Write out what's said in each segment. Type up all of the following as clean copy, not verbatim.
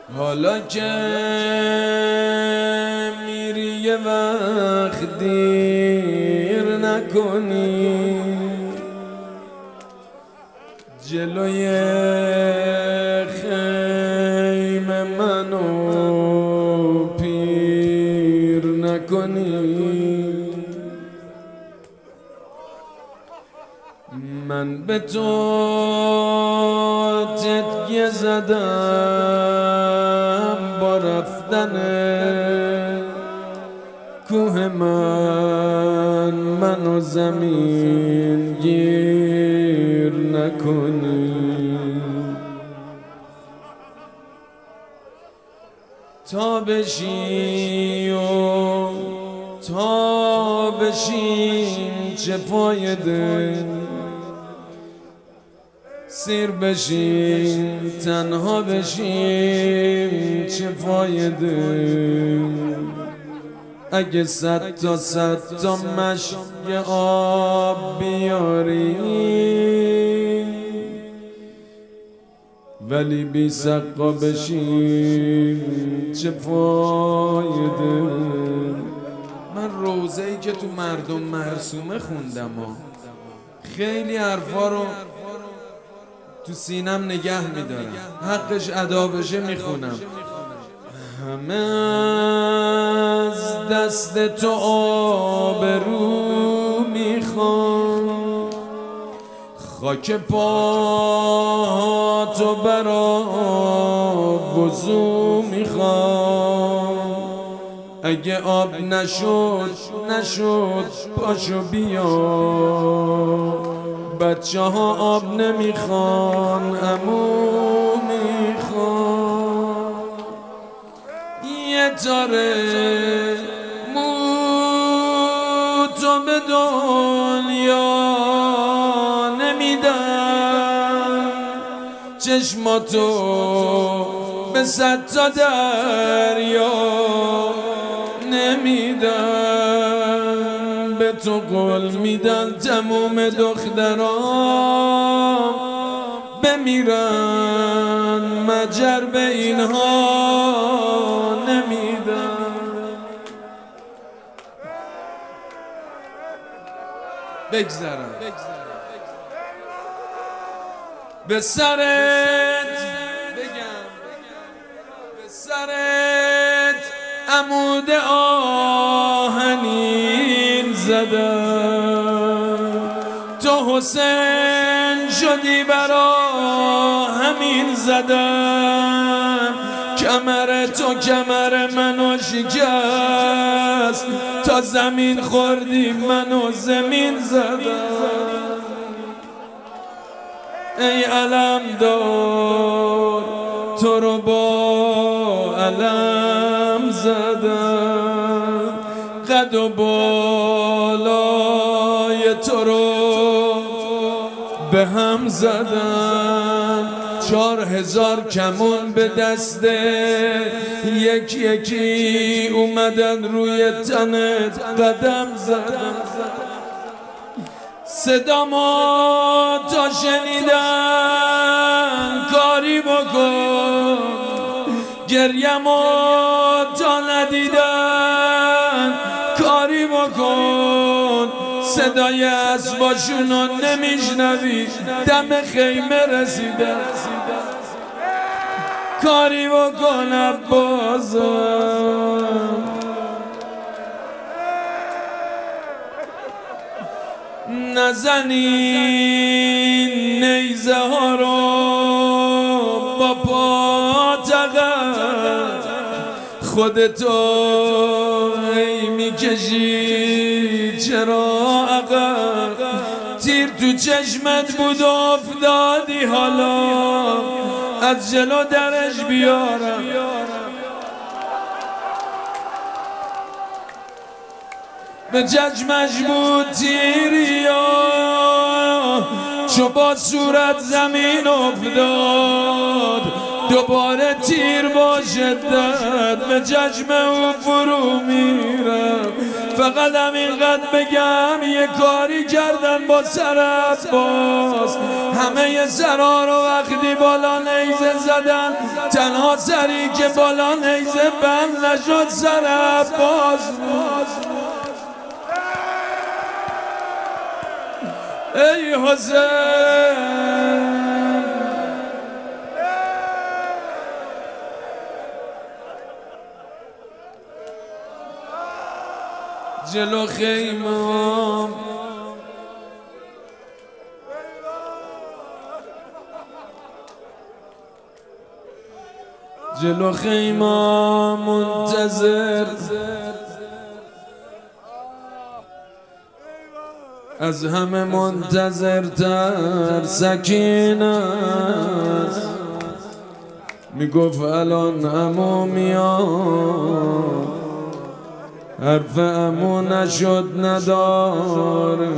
حالا که میری یه وقت دیر نکنی، جلوی خیمه منو پیر نکنی. من به تو تکیه زدم با رفتن کوه منو زمین گیر نکنی. تا بشی و تا بشیم چه فایده، سیر بشیم تنها بشیم چه فایده. اگه صد تا مشک آب بیاری ولی بی سقا بشیم چه فایده. من روزه‌ای که تو مردم مرسومه خوندم و خیلی حرفا رو تو سینم نگه میدارم، حقش ادا بشه میخونم. همه از دست تو آبرو میخوان، خاک پاتو برا وضو میخوان. اگه آب نشد پاشو بیا، بچه ها آب نمیخوان عمو میخوان. یه تاره مو تو به دنیا نمیدن، چشماتو به 100 تا دریا نمیدن. به تو قول میدن تموم دختران بمیرن، مجر به اینها نمیدن. بگذرم به سرت بگم، به سرت عمود آهنین زدم. تو حسین شدی برا همین زدم. کمر تو کمر منو شکست، تا زمین خوردی منو زمین زدم. ای علمدار تو رو با علم زدم، قد و بالای تو رو به هم زدم. 4000 کمون به دست یکی اومدن روی تنت قدم زدم. صدامو تا شنیدن کاری بکن، گریمو تا ندیدن کاری بکن. صدای اسباشونو نمیشنوی دم خیمه رسیدن، کاری بکن عباسم. نزنین نیزه ها رو با پاتقت، خودتو ای میکشی چرا عقب. تیر تو چشمت بود افتادی، حالا از جلو درش بیارم. به چشمش بود تیریا، چو با صورت زمین افتاد. دوباره تیر با شدت به چشم او فرو میرم. فقط همینقدر بگم یه کاری کردن با سر عباس، همه سرها رو وقتی بالا نیزه زدن، تنها سری که بالا نیزه بند نشد سر عباس. ای حسین جلو خیمم جلو خیمم منتظر، از همه منتظرتر سکینه است. میگفت الان عمو میاد، حرف عمو نشد نداره.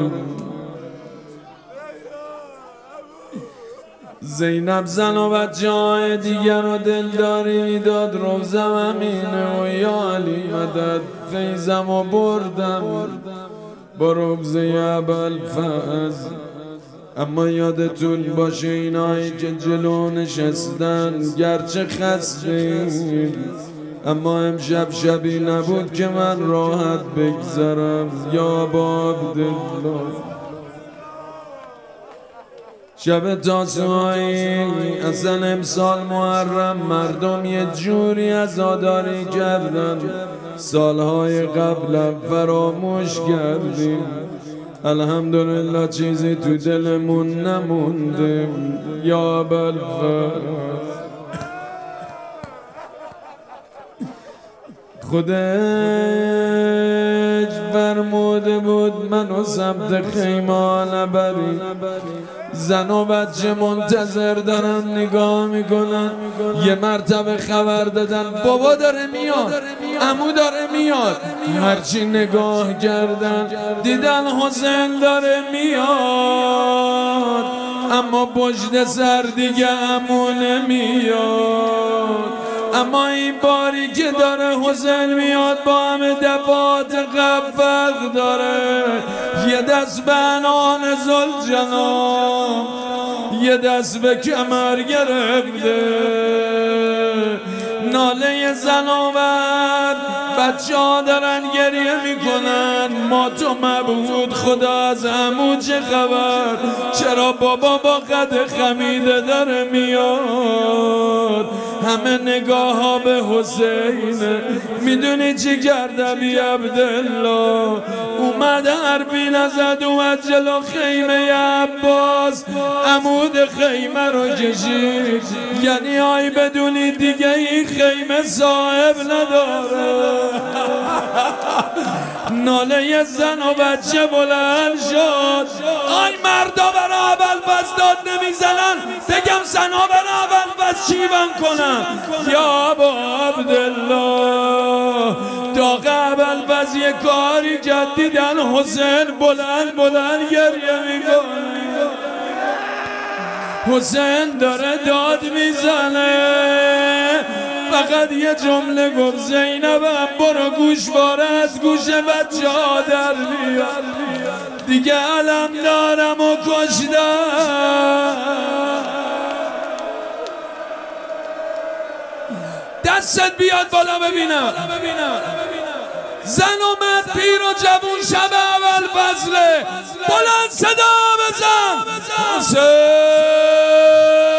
زینب زن و بچه های دیگر رو دلداری میداد. روزم امینه و یا علی مدد، فیضم و بردم با روزه ابوالفضل. اما یادتون باشه اینایی که جلو نشستن گرچه خستیم، اما امشب شبی نبود که من راحت بگذرم. یا با عبدالله شب تاسوعایی، اصلا امسال محرم مردم یه جوری عزاداری کردن سالهای قبلم فراموش کردیم. الحمدلله چیزی تو دلمون نمونده. یا ابوالفضل خودش فرموده بود منو سمت خیمه نبری. زن و بچه منتظر دارن نگاه میکنن. یه مرتبه خبر دادن بابا داره میاد، عمو داره میاد. هرچی نگاه کردن دیدن حسین داره میاد، اما پشت سر دیگه عمو نمیاد. اما این باری که داره حسین میاد با همه دفعات قبل فرق داره. یه دست به عنان ذوالجلال، یه دست به کمر گرفته. ناله زن و مرد، بچه ها دارن گریه میکنن. ما تو مبهوت خدا از عمو چه خبر؟ چرا بابا با قد خمیده داره میاد؟ همه نگاه ها به حسینه. میدونی چی کرده بی عبدالله؟ اومد حرفی نزد، اومد جلو خیمه عباس، عمود خیمه رو کشید. یعنی آی بدونی دیگه این خیمه صاحب نداره. ناله زن و بچه بلند شد. آی مردا برا ابوالفضل داد نمیزنن، بگم زنها برا ابوالفضل چی من کنم؟ یا ابا عبدالله داغ ابوالفضل یه کاری کرد، دیدن حسین بلند بلند گریه میکنه. حسین داره داد میزنه، فقط یه جمله گفت زینبم برو گوشواره از گوش بچه ها در بیار. دیگه علم دارم و کشدم. دستت بیاد بالا ببینم. زن و مرد پیر و جوون شب ابوالفضله، بلند صدا بزن حسین.